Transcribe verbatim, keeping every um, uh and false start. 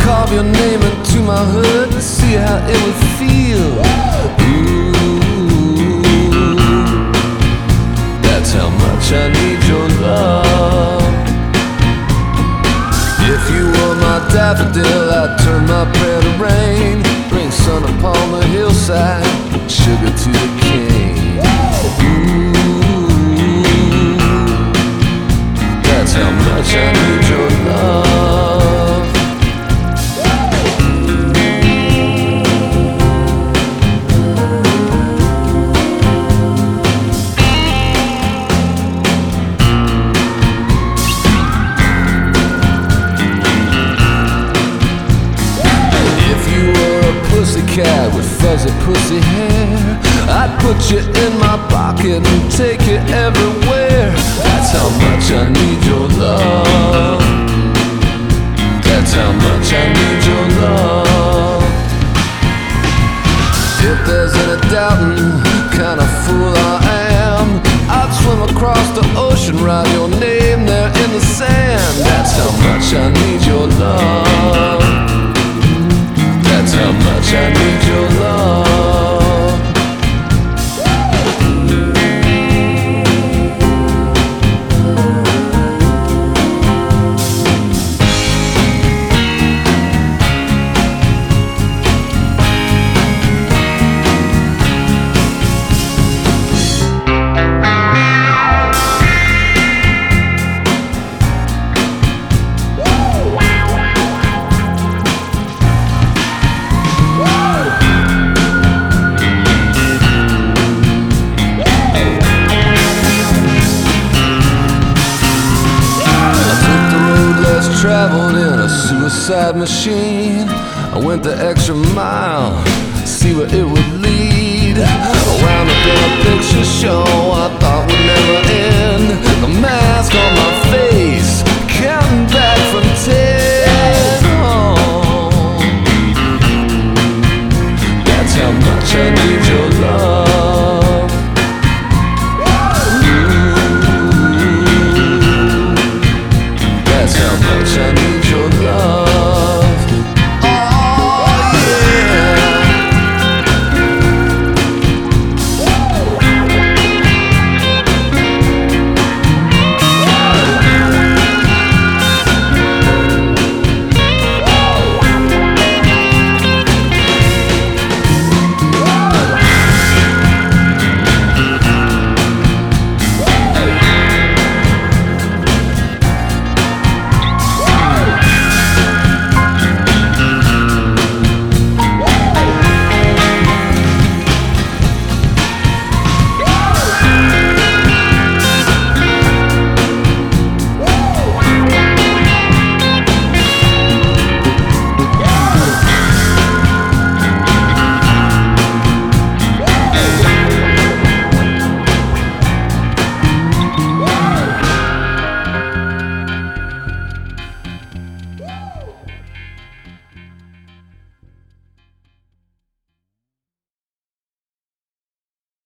carve your name into my hood to see how it would feel. Ooh, that's how much I need your love. If you were my daffodil, I'd turn my prayer to rain. Bring sun upon the hillside, sugar to the cane. Ooh, that's how much I need your love. Cat with fuzzy pussy hair, I'd put you in my pocket and take you everywhere. That's how much I need your love. That's how much I need your love. If there's any doubting kind of fool I am, I'd swim across the ocean, write your name there in the sand. That's how much I need your love. That's how much I need your love. Traveled in a suicide machine. I went the extra mile, see where it would lead. I wound up in a picture show I thought would never end. The mask on my face, counting back from ten.